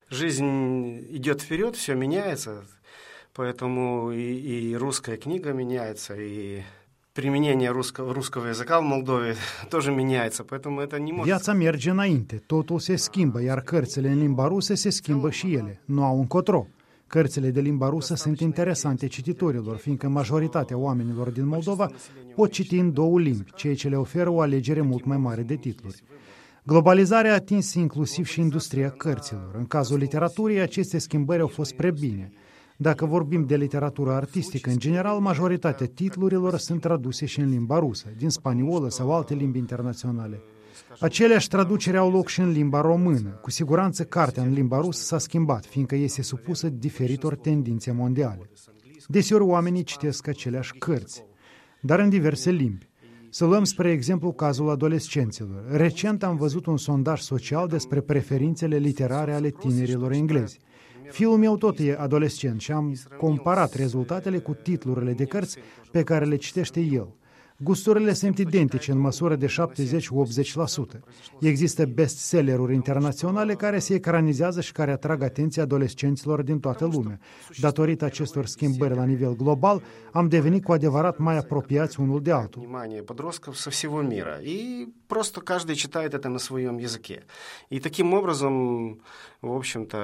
Жизнь идет вперед, все меняется, поэтому и rусская книга меняется, и применение rusского языка в Moldovei тоже меняется, поэтому это не может... Viața merge înainte, totul se schimbă, iar cărțile în limba rusă se schimbă și ele, nu au încotro. Cărțile de limba rusă sunt interesante cititorilor, fiindcă majoritatea oamenilor din Moldova pot citi în două limbi, ceea ce le oferă o alegere mult mai mare de titluri. Globalizarea a atins inclusiv și industria cărților. În cazul literaturii, aceste schimbări au fost spre bine. Dacă vorbim de literatură artistică, în general, majoritatea titlurilor sunt traduse și în limba rusă, din spaniolă sau alte limbi internaționale. Aceleași traduceri au loc și în limba română. Cu siguranță, cartea în limba rusă s-a schimbat, fiindcă este supusă diferitor tendințe mondiale. Deseori oamenii citesc aceleași cărți, dar în diverse limbi. Să luăm, spre exemplu, cazul adolescenților. Recent am văzut un sondaj social despre preferințele literare ale tinerilor englezi. Fiul meu tot e adolescent și am comparat rezultatele cu titlurile de cărți pe care le citește el. Gusturile sunt identice în măsură de 70-80%. Există bestselleruri internaționale care se ecranizează și care atrag atenția adolescenților din toată lumea. Datorită acestor schimbări la nivel global, am devenit cu adevărat mai apropiați unul de altul. Внимание подростков со всего мира. И просто каждый читает это на своем языке. И таким образом, в общем-то,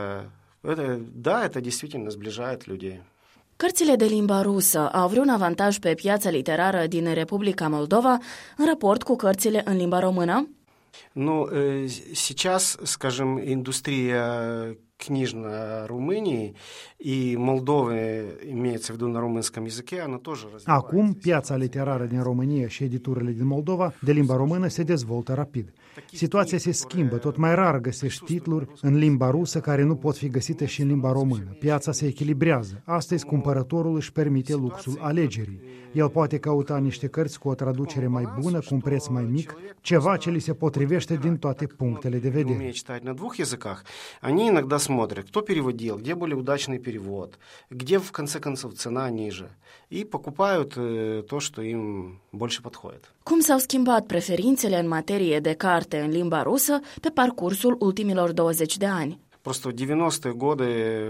это действительно сближает людей. Cărțile de limba rusă au vreun avantaj pe piața literară din Republica Moldova în raport cu cărțile în limba română? Ну, сейчас, скажем, индустрия книжная Румынии и Молдовы, имеется в виду на румынском языке, она тоже развивается. Acum, piața literară din România și editurile din Moldova de limba română se dezvoltă rapid. Situația se schimbă, tot mai rar găsești titluri în limba rusă care nu pot fi găsite și în limba română. Piața se echilibrează. Astăzi, cumpărătorul își permite luxul alegerii. El poate căuta niște cărți cu o traducere mai bună, cu un preț mai mic, ceva ce li se potrivește din toate punctele de vedere. Умеют читать на двух языках, они иногда смотрят, кто переводил, где более удачный перевод, где, в конце концов, цена ниже, и покупают то, что им больше подходит. Cum s-au schimbat preferințele în materie de carte în limba rusă pe parcursul ultimilor 20 de ani? Просто в 90-е годы,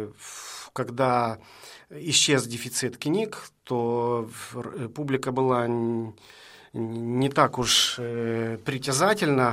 когда исчез дефицит книг, то публика была не так уж притязательна,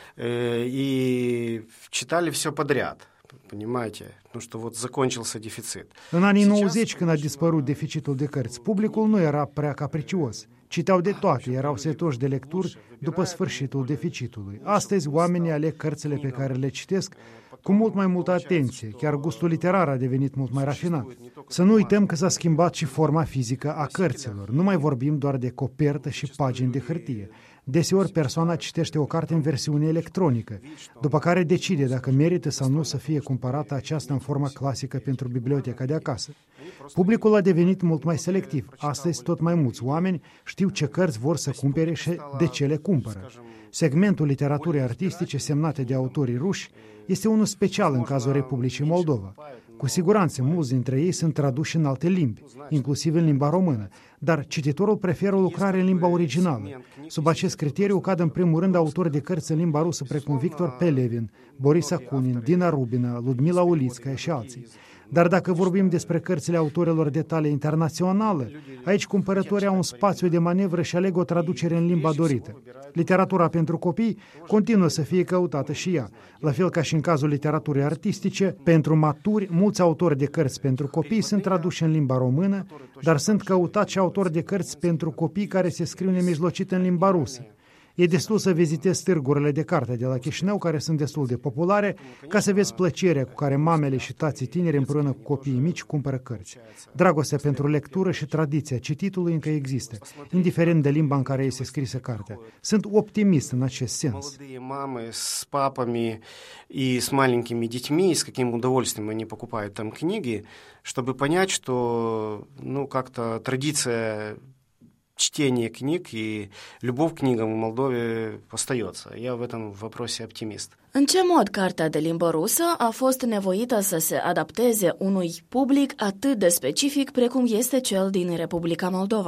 и читали все подряд, понимаете? Потому что вот закончился дефицит. În anii 90, când a dispărut deficitul de cărți, publicul nu era prea capricios. Citeau de toate, erau setoși de lecturi după sfârșitul deficitului. Astăzi, oamenii aleg cărțile pe care le citesc cu mult mai multă atenție, chiar gustul literar a devenit mult mai rafinat. Să nu uităm că s-a schimbat și forma fizică a cărților. Nu mai vorbim doar de copertă și pagini de hârtie. Deseori persoana citește o carte în versiune electronică, după care decide dacă merită sau nu să fie cumpărată aceasta în forma clasică pentru biblioteca de acasă. Publicul a devenit mult mai selectiv. Astăzi tot mai mulți oameni știu ce cărți vor să cumpere și de ce le cumpără. Segmentul literaturii artistice semnate de autorii ruși este unul special în cazul Republicii Moldova. Cu siguranță, mulți dintre ei sunt traduși în alte limbi, inclusiv în limba română, dar cititorul preferă o lucrare în limba originală. Sub acest criteriu cad în primul rând autori de cărți în limba rusă precum Victor Pelevin, Boris Akunin, Dina Rubina, Ludmila Ulitskaya și alții. Dar dacă vorbim despre cărțile autorilor de talie internațională, aici cumpărătorii au un spațiu de manevră și aleg o traducere în limba dorită. Literatura pentru copii continuă să fie căutată și ea. La fel ca și în cazul literaturii artistice, pentru maturi, mulți autori de cărți pentru copii sunt traduși în limba română, dar sunt căutați și autori de cărți pentru copii care se scriu nemijlocit în limba rusă. E destul să vizitezi târgurile de carte de la Chișinău, care sunt destul de populare, ca să vezi plăcerea cu care mamele și tații tineri împreună cu copiii mici cumpără cărți. Dragostea pentru lectură și tradiția cititului încă există, indiferent de limba în care este scrisă cartea. Sunt optimist în acest sens. Молодые мамы с папами и с маленькими детьми, с каким удовольствием они покупают там книги, чтобы понять, что, как-то традиция чтение книг и любовь к книгам в Молдове остается. Я в этом вопросе оптимист. În ce mod cartea de limbă rusă a fost nevoită să se adapteze unui public atât de specific precum este cel din Republica Moldova?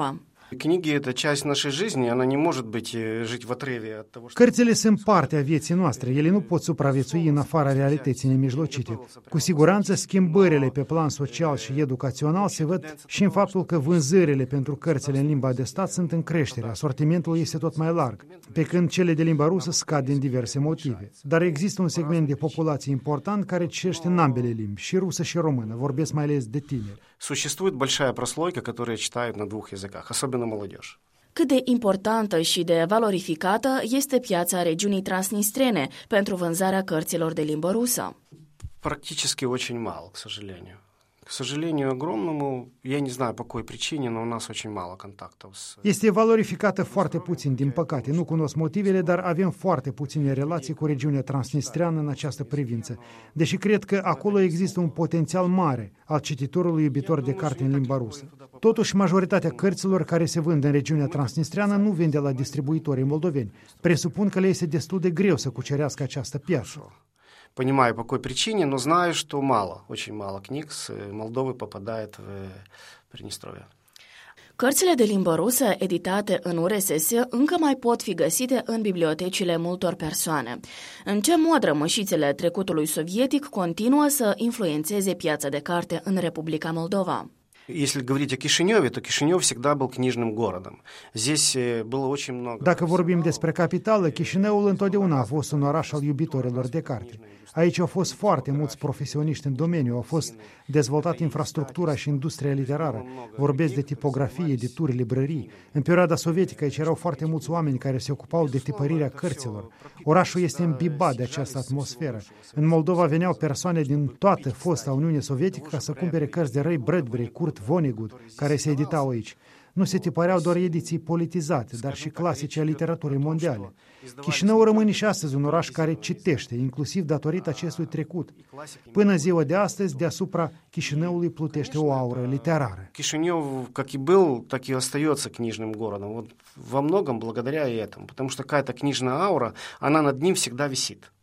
Kniги – это часть нашей жизни, она не может быть жить в отрыве от того, что... Cărțile sunt parte a vieții noastre, ele nu pot supraviețui în afara realității nemijlocite. Cu siguranță schimbările pe plan social și educațional se văd și în faptul că vânzările pentru cărțile în limba de stat sunt în creștere, asortimentul este tot mai larg, pe când cele de limba rusă scad din diverse motive. Dar există un segment de populație important care citește în ambele limbi, și rusă și română, vorbesc mai ales de tineri. Существует большая прослойка, которая читает на двух языках, особенно молодежь. Cât de importantă și de valorificată este piața regiunii Transnistrene pentru vânzarea cărților de limbă rusă? Практически очень мало, к сожалению. К сожалению огромному, я не знаю по какой причине, но у нас очень мало контактов с... Este valorificată foarte puțin, din păcate. Nu cunosc motivele, dar avem foarte puține relații cu regiunea transnistreană în această privință. Deși cred că acolo există un potențial mare al cititorului iubitor de carte în limba rusă. Totuși, majoritatea cărților care se vând în regiunea transnistreană nu vin de la distribuitorii moldoveni. Presupun că le este destul de greu să cucerească această piață. Понимаю, по какой причине, но знаю, что мало, очень мало книг с Молдовы попадает в Приднестровье. Cărțile de limbă rusă editate în URSS încă mai pot fi găsite în bibliotecile multor persoane. În ce mod rămășițele trecutului sovietic continuă să influențeze piața de carte în Republica Moldova? Если говорить о Кишиневе, то Кишинев всегда был книжным городом. Здесь было очень много... Dacă vorbim despre capitală, Chișinăul întotdeauna a fost un oraș al iubitorilor de carte. Aici au fost foarte mulți profesioniști în domeniu, au fost dezvoltat infrastructura și industria literară. Vorbesc de tipografie, edituri, librării. În perioada sovietică aici erau foarte mulți oameni care se ocupau de tipărirea cărților. Orașul este imbibat de această atmosferă. În Moldova veneau persoane din toată fosta Uniune Sovietică ca să cumpere cărți de Ray Bradbury, Kurt Vonnegut, care se editau aici. Nu se tipăreau doar ediții politizate, dar și clasice a literaturii mondiale. Chișinăul rămâne și astăzi un oraș care citește, inclusiv datorită acestui trecut. Până ziua de astăzi, deasupra Chișinăului plutește o aură literară. Кишинев, как и был, так и остается книжным городом. Вот во многом благодаря этому, потому что какая-то книжная аура, она над ним всегда висит.